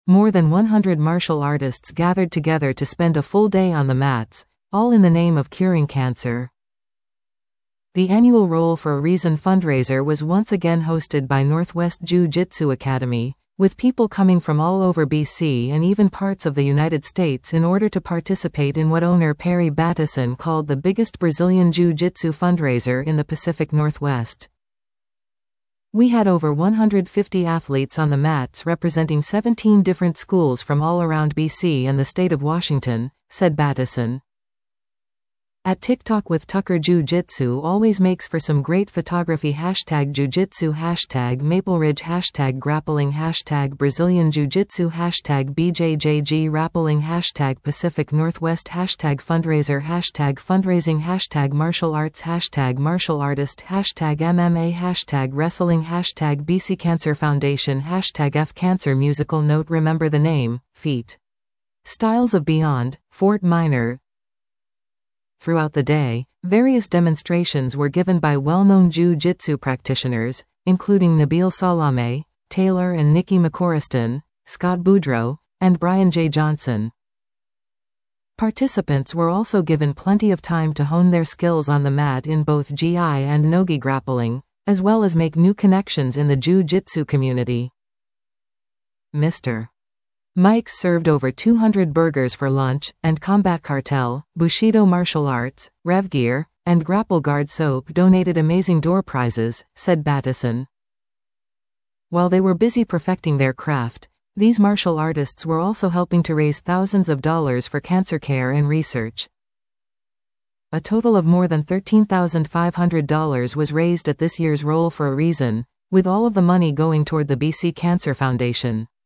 More than 100 martial artists gathered together to spend a full day on the mats, all in the name of curing cancer. The annual Roll for a Reason fundraiser was once again hosted by Northwest Jiu-Jitsu Academy, with people coming from all over BC and even parts of the United States in order to participate in what owner Perry Battison called the biggest Brazilian Jiu-Jitsu fundraiser in the Pacific Northwest. We had over 150 athletes on the mats representing 17 different schools from all around BC and the state of Washington, said Battison. At TikTok with Tucker Jiu-Jitsu always makes for some great photography. #Jiu-Jitsu, Maple Ridge, grappling, Brazilian Jiu-Jitsu, BJJG rappelling, Pacific Northwest, fundraiser, fundraising, martial arts, martial artist, MMA, wrestling, BC Cancer Foundation, F Cancer musical note. Remember the name, feet. Styles of Beyond, Fort Minor. Throughout the day, various demonstrations were given by well-known jiu-jitsu practitioners, including Nabil Salame, Taylor and Nikki McCorriston, Scott Boudreau, and Brian J. Johnson. Participants were also given plenty of time to hone their skills on the mat in both GI and Nogi grappling, as well as make new connections in the jiu-jitsu community. Mr. Mike's served over 200 burgers for lunch, and Combat Cartel, Bushido Martial Arts, Rev Gear, and Grapple Guard Soap donated amazing door prizes, said Battison. While they were busy perfecting their craft, these martial artists were also helping to raise thousands of dollars for cancer care and research. A total of more than $13,500 was raised at this year's Roll for a Reason, with all of the money going toward the BC Cancer Foundation.